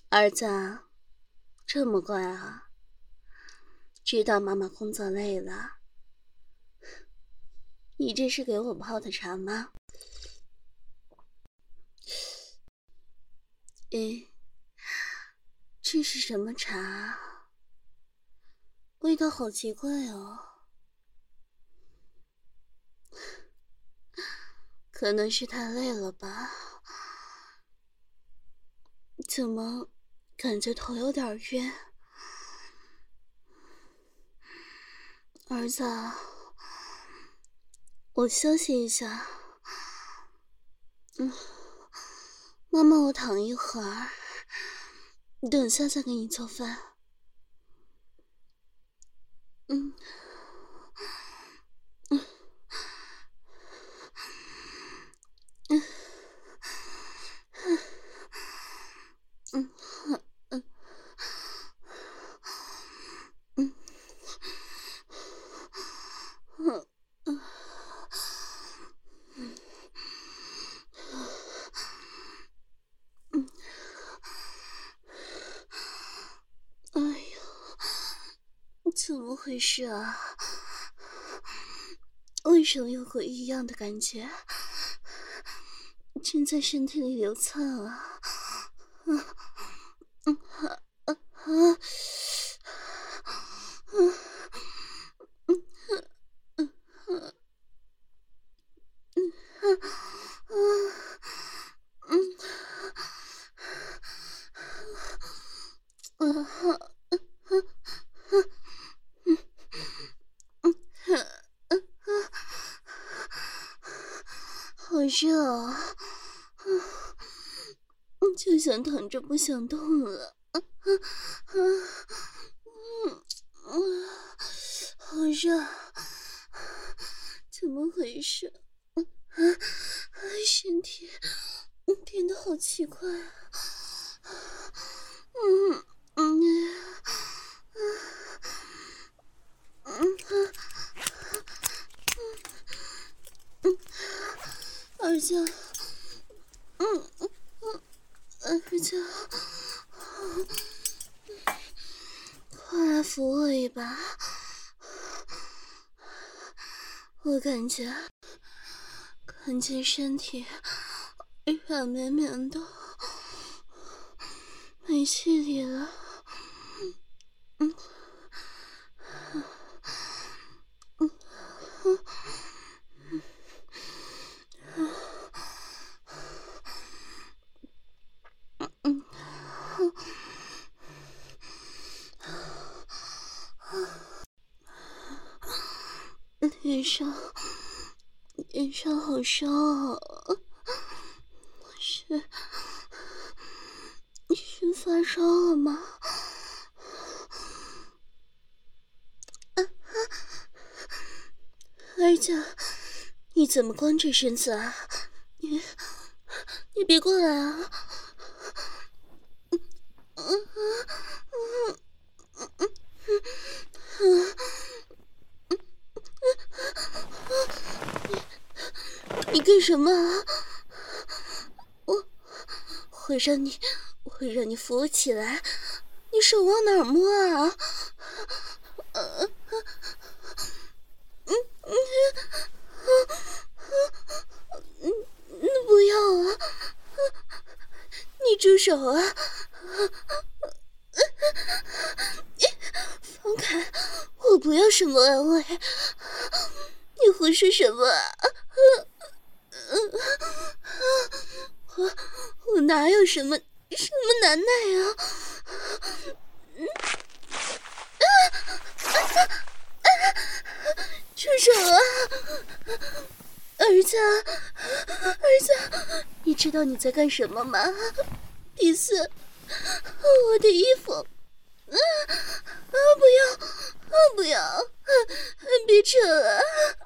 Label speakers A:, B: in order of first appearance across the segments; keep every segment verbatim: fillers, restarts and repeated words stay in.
A: 儿子，这么乖啊？知道妈妈工作累了。你这是给我泡的茶吗？诶，这是什么茶？味道好奇怪哦。可能是太累了吧？怎么感觉头有点晕？儿子，我休息一下。嗯，妈妈，我躺一会儿，等下再给你做饭。嗯，嗯，嗯，嗯，嗯，嗯，嗯，嗯，嗯，哎呀，怎么回事啊？为什么有股异样的感觉正在身体里流窜啊？嗯嗯啊啊啊！嗯嗯嗯嗯嗯嗯嗯嗯嗯，好热啊！嗯，就想躺着不想动了。嗯嗯嗯嗯，好热，怎么回事？嗯啊，身体变得好奇怪啊！嗯嗯嗯嗯嗯，儿子，嗯嗯嗯，儿子，快来扶我一把，我感觉感觉身体软绵绵的，没气力了。嗯嗯嗯嗯嗯，脸上脸上好烧啊！是是发烧了吗？儿子，你怎么光着身子啊？你你别过来啊！嗯嗯嗯嗯嗯嗯，你干什么啊？我会让你，我会让你扶我起来。你手往哪儿摸啊？嗯嗯嗯嗯，不要啊！你住手啊！放开！我不要什么安慰。你胡说什么啊？我我哪有什么什么难耐啊？住手啊！儿子，儿子，你知道你在干什么吗？第四，我的衣服，啊啊！不要，啊不要，啊别扯啊！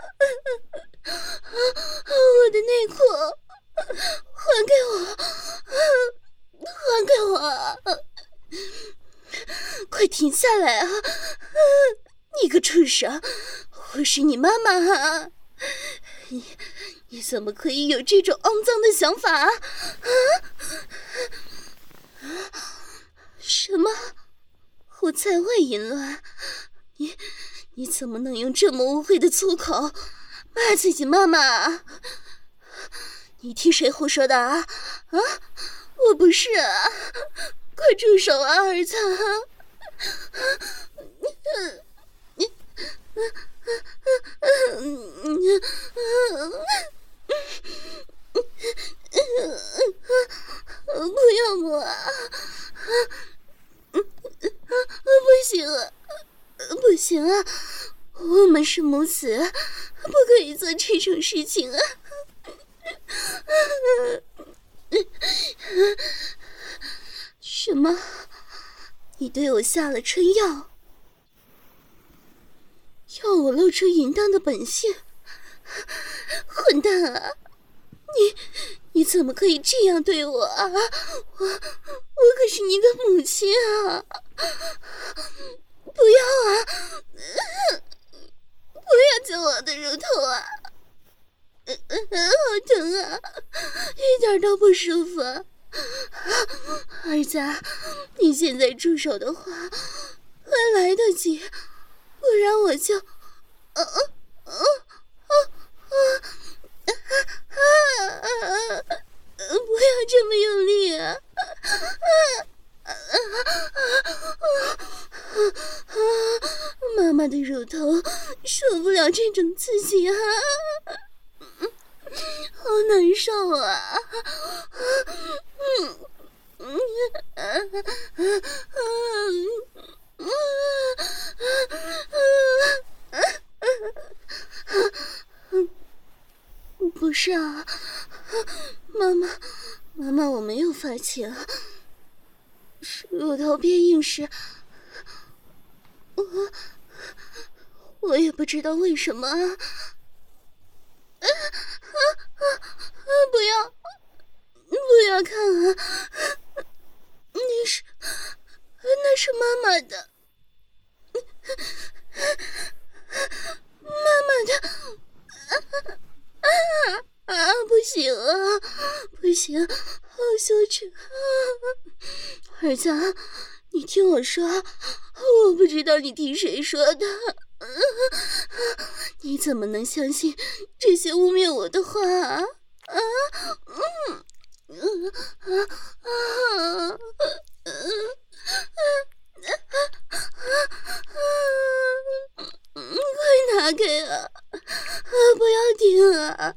A: 啊我的内裤，还给我，还给我！快停下来啊！你个畜生，我是你妈妈啊！你你怎么可以有这种肮脏的想法啊？啊！ 我才会淫乱。你你怎么能用这么污秽的粗口骂自己妈妈啊？你听谁胡说的啊？啊，我不是啊！快住手啊，儿子！不要我啊！不行啊，不行啊！我们是母子，不可以做这种事情啊！什么？你对我下了春药，要我露出淫荡的本性？混蛋啊！你你怎么可以这样对我啊？我我可是你的母亲啊！不要啊！不要揪我的乳头啊！好疼啊，一点都不舒服。儿子，你现在住手的话还来得及，不然我就……呃呃呃呃不要这么用力啊！妈妈的乳头受不了这种刺激啊！好难受啊！不是啊，妈妈，妈妈，我没有发情，是乳头变硬时，我我也不知道为什么啊！啊啊啊！不要，不要看啊！那是，那是妈妈的，妈妈的，啊啊啊！不行啊，不行，好羞耻啊！儿子，你听我说，我不知道你听谁说的。你怎么能相信这些污蔑我的话啊？啊，嗯，嗯啊啊，嗯嗯，快拿开啊！啊，不要停啊！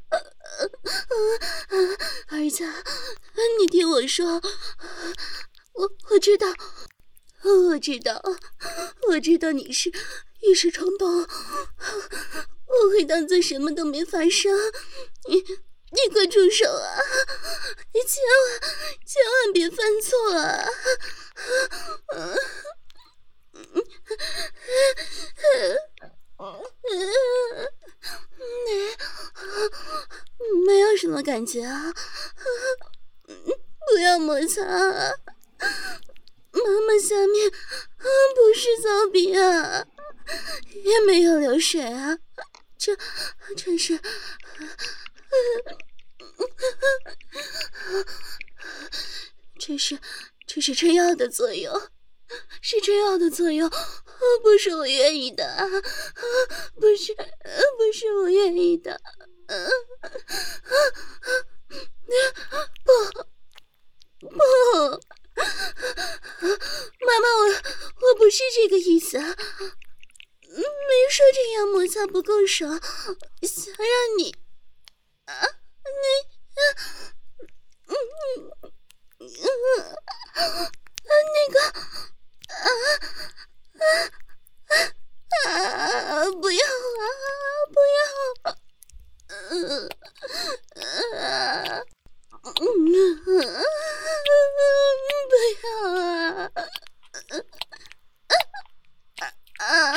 A: 儿子，你听我说，我我知道。我知道，我知道你是一时冲动，我会当做什么都没发生。你你快住手啊！你千万千万别犯错啊！没有什么感觉啊，不要摩擦啊！妈妈下面不是骚逼啊，也没有流水啊，这这是这是这是春药的作用，是春药的作用，不是我愿意的啊，不是不是我愿意的，不不。妈妈，我我不是这个意思，没说这样摩擦不够爽，想让你啊，你啊，嗯嗯嗯，那个啊啊啊，不要啊，不要，嗯啊。嗯，不要啊！啊啊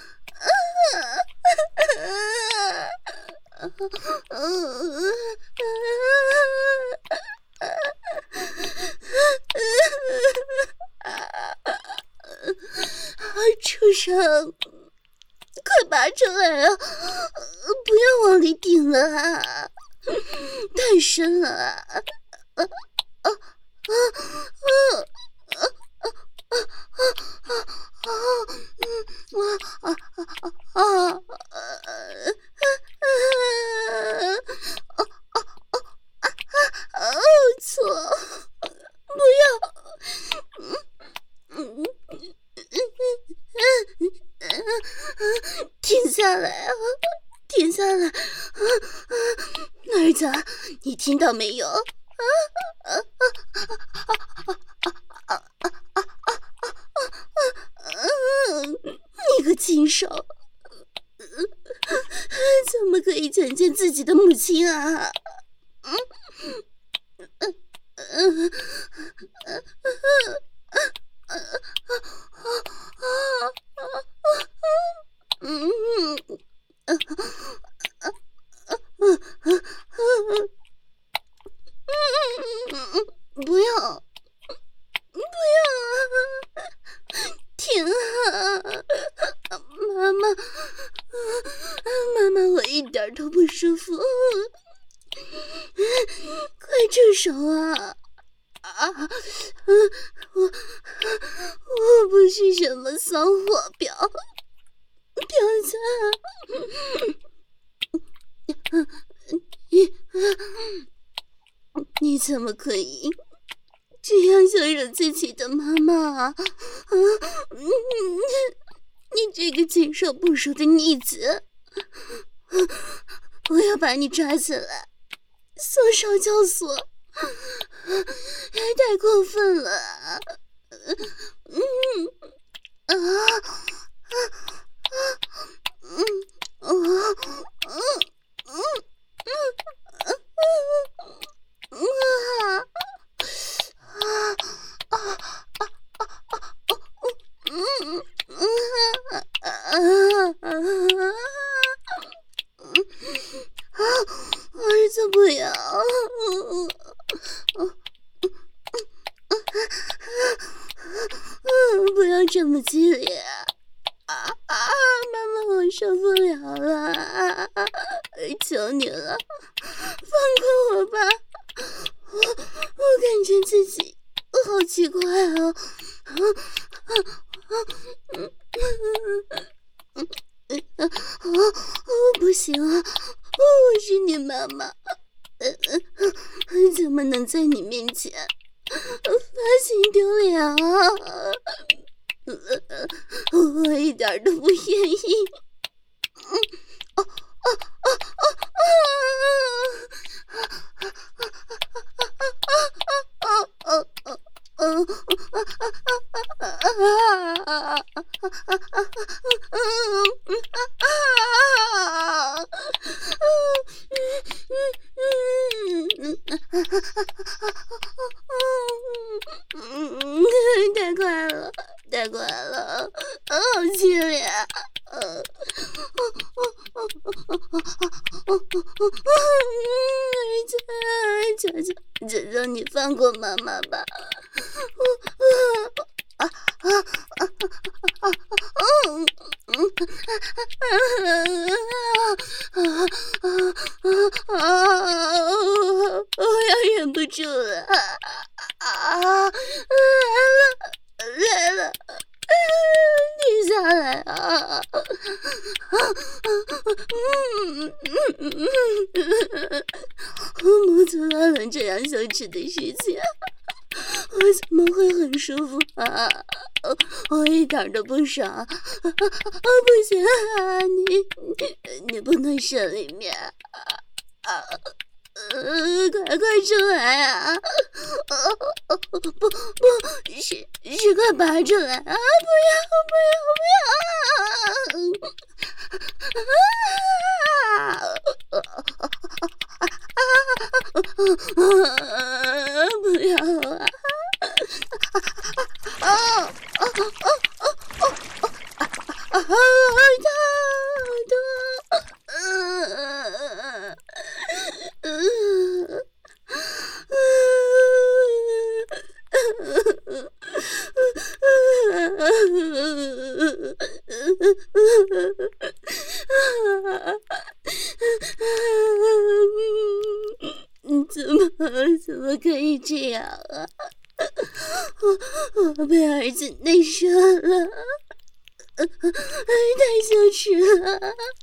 A: 畜生，快拔出来啊！不要往里顶了啊！太深了啊！啊啊啊啊啊啊啊！ 下来啊，停下来！啊啊，儿子，你听到没有？啊啊啊啊啊啊啊啊！你个禽兽，怎么可以强奸自己的母亲啊？嗯嗯嗯嗯不要，不要，停啊！妈妈，妈妈，我一点都不舒服，快住手啊！啊，我我不是什么骚货婊，婊子，你你怎么可以这样羞辱自己的妈妈啊？啊，你这个禽兽不如的逆子，我要把你抓起来送少教所！太过分了！嗯啊啊啊嗯啊嗯嗯嗯嗯啊啊啊啊啊嗯嗯啊啊啊！儿子不要！不要这么激烈啊！啊！妈妈，我受不了了！啊、求你了，放过我吧！我我感觉自己好奇怪哦！啊啊啊嗯嗯嗯嗯啊！不行啊！我是你妈妈，怎么能在你面前发型丢脸啊！我一点都不愿意。嗯，哦哦哦哦哦哦哦太快了，太快了，好激烈！呃，儿子，求求求求你放过妈妈吧！啊啊啊啊！嗯嗯啊啊啊！我要忍不住了啊！来了来了！停下来啊！嗯嗯嗯，我母子乱伦这样羞耻的事情，我怎么会很舒服啊？我一点都不爽！啊，不行啊，你你你不能射里面啊！呃，快快出来啊！呃，不不，是是快拔出来啊！不要不要不要！啊！不要啊！啊啊啊啊啊啊！好痛好痛！嗯嗯怎么怎么可以这样啊？我我被儿子内射了，太羞耻了！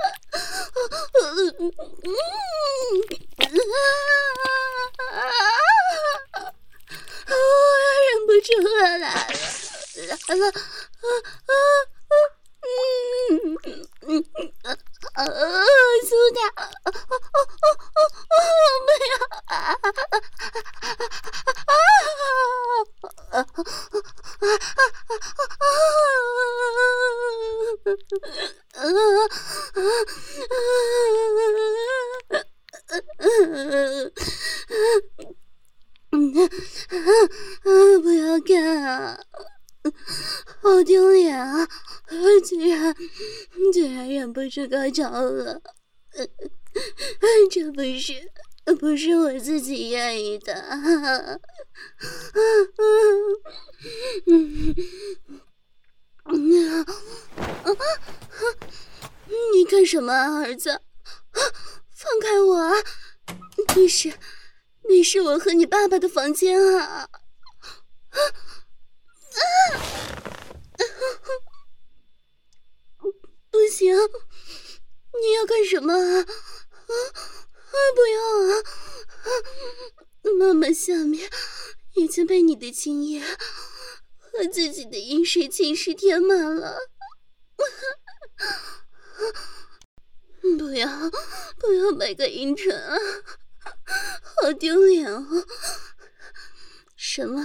A: 我忍不住了，来了来了！啊啊啊！嗯嗯嗯苏打，不要啊！不要干啊！好丢脸啊！居然居然忍不住高潮了，这不是不是我自己愿意的。你干什么啊，儿子？放开我啊！那是那是我和你爸爸的房间啊！啊啊！不行，你要干什么啊？啊啊！不要啊！妈妈下面已经被你的精液和自己的饮水浸湿填满了。不要不要买个阴唇啊，好丢脸哦！什么？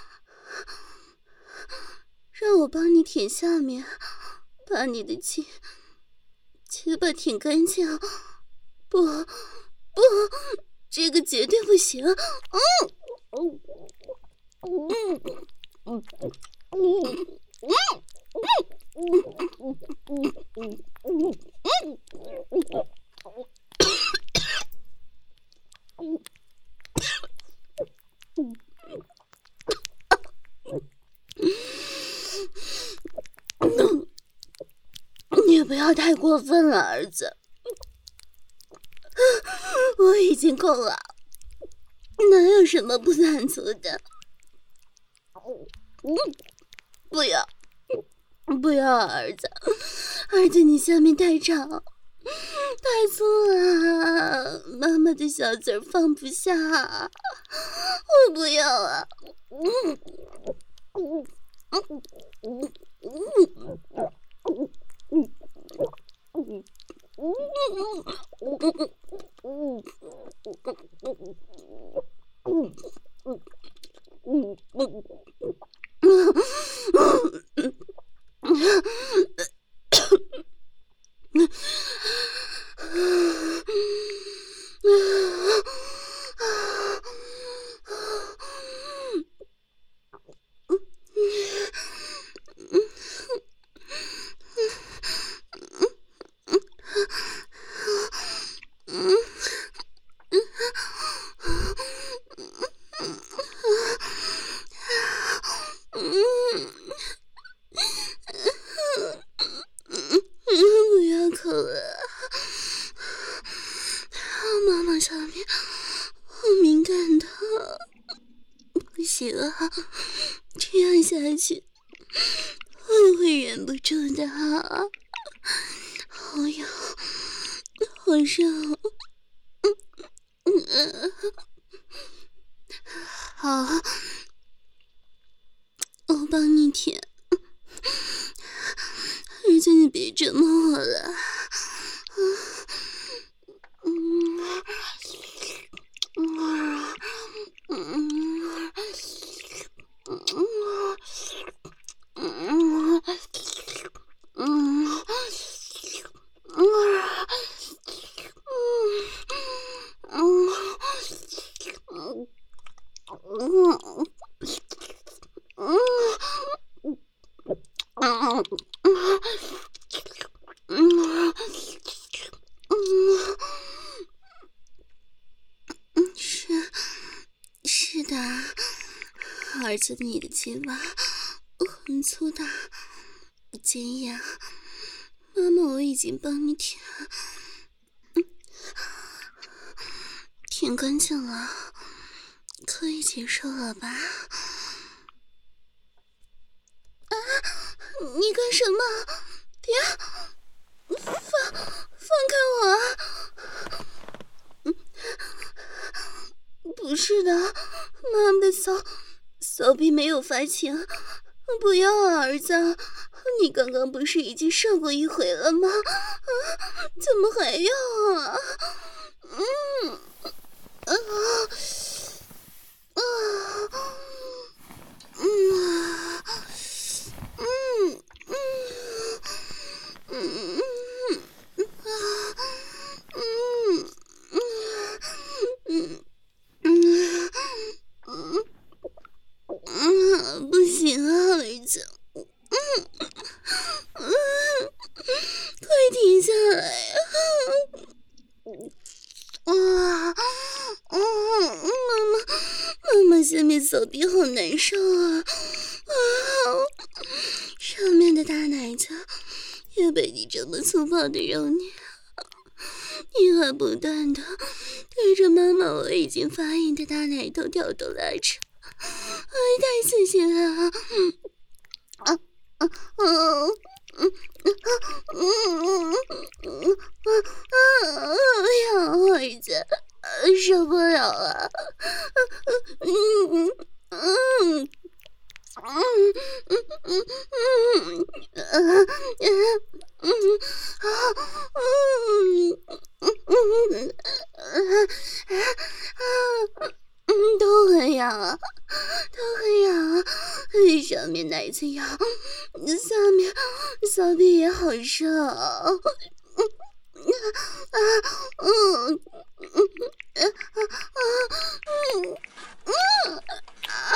A: 让我帮你舔下面，把你的鸡鸡巴舔干净？不不，这个绝对不行！嗯嗯嗯嗯嗯你不要太过分了，儿子，我已经够了，哪有什么不满足的？不要不要，儿子，儿子，你下面太长太粗了，妈妈的小嘴放不下，我不要啊！不要口了，妈妈上面好敏感的，不行啊，这样下去我会忍不住的，好痒好热，好，我帮你舔，儿子你别折磨我了。是是的，儿子，你的鸡巴很粗大，坚硬，妈妈我已经帮你舔舔干净了，可以接受了吧？啊！你干什么？别放放开我啊！不是的，妈妈的骚骚逼没有发情， 不要啊，儿子，你刚刚不是已经射过一回了吗？啊，怎么还要啊？嗯，啊，啊，嗯，嗯，嗯，嗯，嗯，啊，嗯，嗯，嗯，嗯，嗯，不行啊，儿子，嗯，嗯，快停下来啊！啊，嗯，妈妈，妈妈下面手臂好难受啊！啊，上面的大奶子也被你这么粗暴的揉捏，你还不断的对着妈妈我已经发硬的大奶头挑逗拉扯，哎，太刺激了！啊啊啊！嗯嗯嗯嗯啊！哎呀，儿子，受不了了！嗯嗯嗯嗯嗯嗯嗯嗯嗯啊嗯嗯嗯嗯，都很痒啊，都很痒啊！上面奶子痒，下面小臂也好受。啊嗯嗯啊啊嗯嗯啊！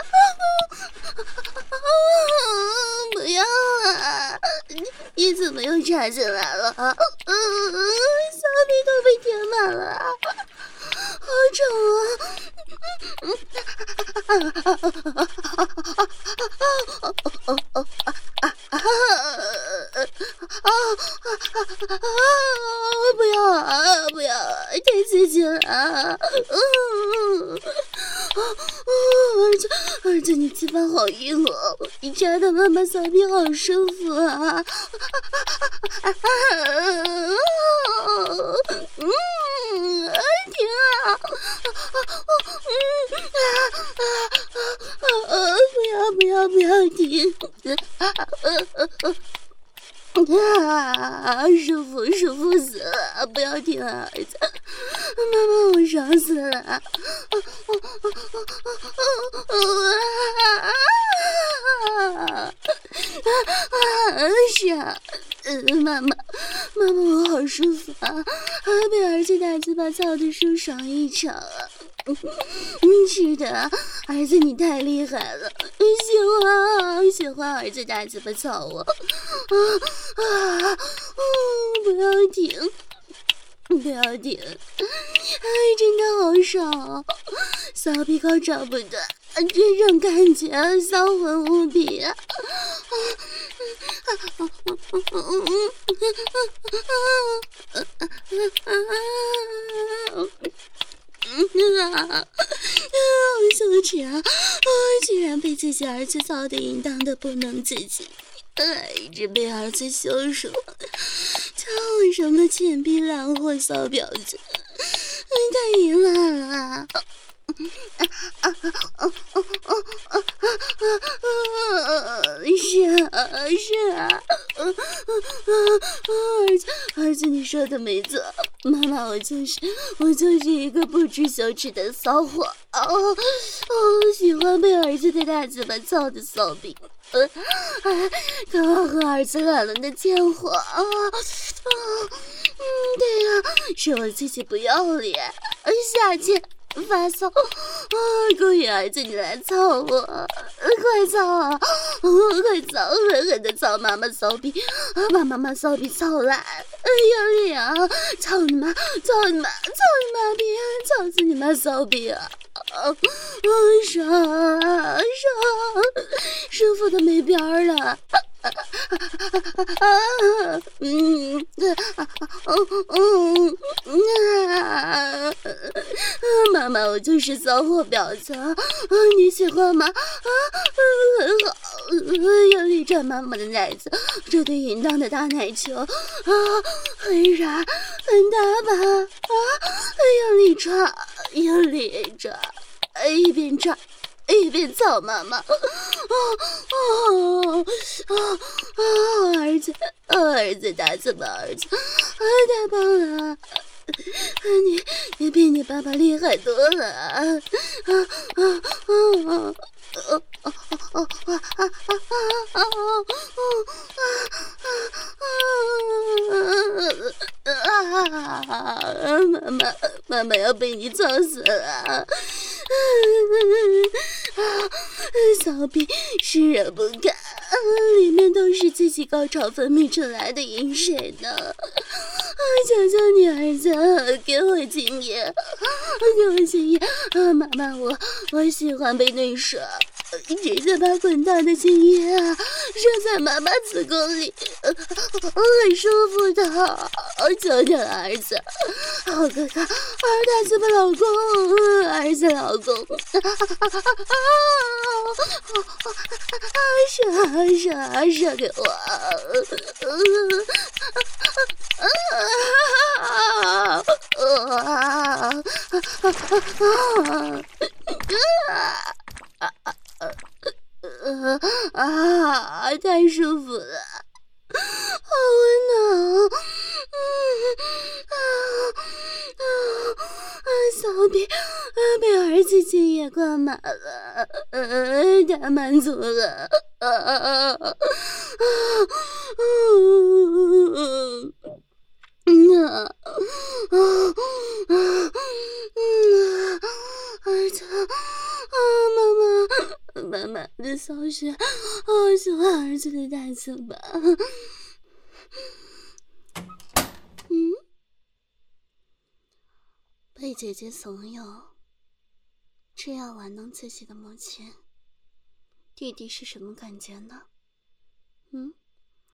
A: 不要啊！你怎么又插进来了？嗯，小臂都被填满了，好肿啊！不要啊！不要！太刺激了！嗯，儿子，儿子，你鸡巴好硬哦！你插的妈妈小臂好舒服啊！嗯，停啊！嗯啊！不要不要不要停！啊，舒服舒服死了！不要停啊，儿子！妈妈，我爽死了！啊是啊，嗯，妈妈，妈妈，我好舒服啊！啊，被儿子大嘴巴操的舒爽异常啊！嗯，是的，儿子你太厉害了，喜欢喜欢儿子大嘴巴操我，啊啊，嗯，不要停，不要停，哎，真的好爽，小皮高潮不断，这种感觉销魂无比啊！啊！好羞耻啊！啊！居然被自己儿子操得淫荡的不能自己，哎，这被儿子羞辱，叫我什么贱逼烂货骚婊子！哎，太淫乱了！啊啊啊啊啊啊啊！是啊是啊，啊啊啊！儿子儿子，你说的没错，妈妈，我就是我就是一个不知羞耻的骚货，哦哦，喜欢被儿子的大嘴巴操的骚逼，呃，哎，渴望和儿子软了的贱货啊啊！嗯，对呀、啊，是我自己不要脸，下贱。发骚，啊！勾引儿子，你来操我，快操啊！快操，狠狠的操妈妈骚逼，把妈妈骚逼操烂，用力啊！操你妈，操你妈，操你妈逼，操死你妈骚逼啊！啊，爽爽，舒服的没边儿了。啊，嗯，嗯嗯啊，妈妈，我就是骚货婊子，啊，你喜欢吗？啊，很好，用力转妈妈的奶子，这对淫荡的大奶球，啊，很软，很大吧？啊，用力抓，用力抓，一边抓。一边操妈妈，啊， 哦哦哦！儿子，儿子，大嘴巴儿子，啊，太棒了！你你比你爸爸厉害多了啊啊啊啊！哦哦哦啊啊啊啊啊啊啊！妈妈，妈妈要被你操死了！骚逼湿热不干，里面都是自己高潮分泌出来的饮水呢。求求你儿子，给我精液，给我精液！啊，妈妈，我我喜欢被内射，直接把滚烫的精液啊射在妈妈子宫里，很舒服的。求求儿子，好哥哥，儿大嘴巴老公，儿子老公，射射射给我！啊，太舒服了，好温暖哦！嗯啊啊啊！骚逼啊，被儿子精液灌满了，呃，太满足了，啊啊啊啊！嗯。嗯啊啊啊嗯啊！儿子啊，妈妈，妈妈的骚穴，好喜欢儿子的大嘴巴。嗯，被姐姐怂恿，这样玩弄自己的母亲，弟弟是什么感觉呢？嗯。